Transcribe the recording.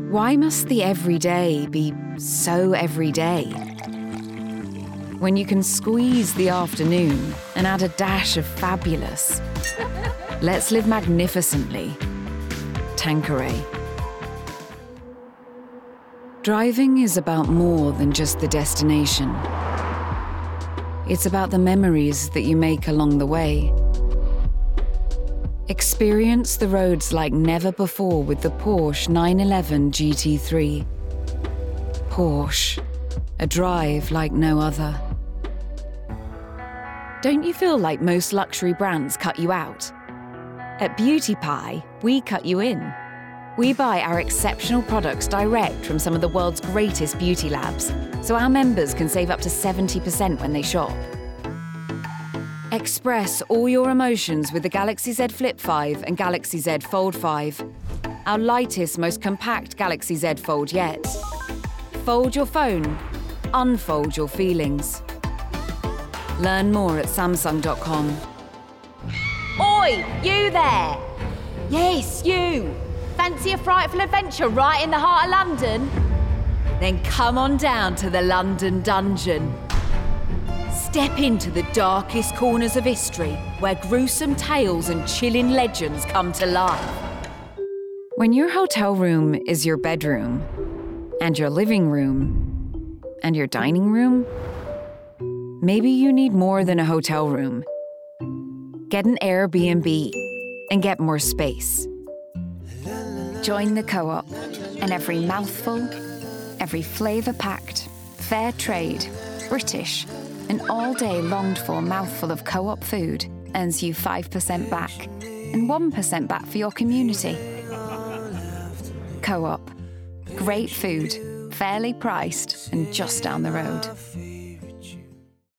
Why must the everyday be so everyday? When you can squeeze the afternoon and add a dash of fabulous. Let's live magnificently. Tanqueray. Driving is about more than just the destination. It's about the memories that you make along the way. Experience the roads like never before with the Porsche 911 GT3. Porsche, a drive like no other. Don't you feel like most luxury brands cut you out? At Beauty Pie, we cut you in. We buy our exceptional products direct from some of the world's greatest beauty labs, so our members can save up to 70% when they shop. Express all your emotions with the Galaxy Z Flip 5 and Galaxy Z Fold 5, our lightest, most compact Galaxy Z Fold yet. Fold your phone, unfold your feelings. Learn more at Samsung.com. Oi, you there! Yes, you! Fancy a frightful adventure right in the heart of London? Then come on down to the London Dungeon. Step into the darkest corners of history, where gruesome tales and chilling legends come to life. When your hotel room is your bedroom, and your living room, and your dining room, maybe you need more than a hotel room. Get an Airbnb and get more space. Join the Co-op, and every mouthful, every flavour-packed, fair trade, British, an all-day longed-for mouthful of Co-op food earns you 5% back and 1% back for your community. Co-op. Great food, fairly priced, and just down the road.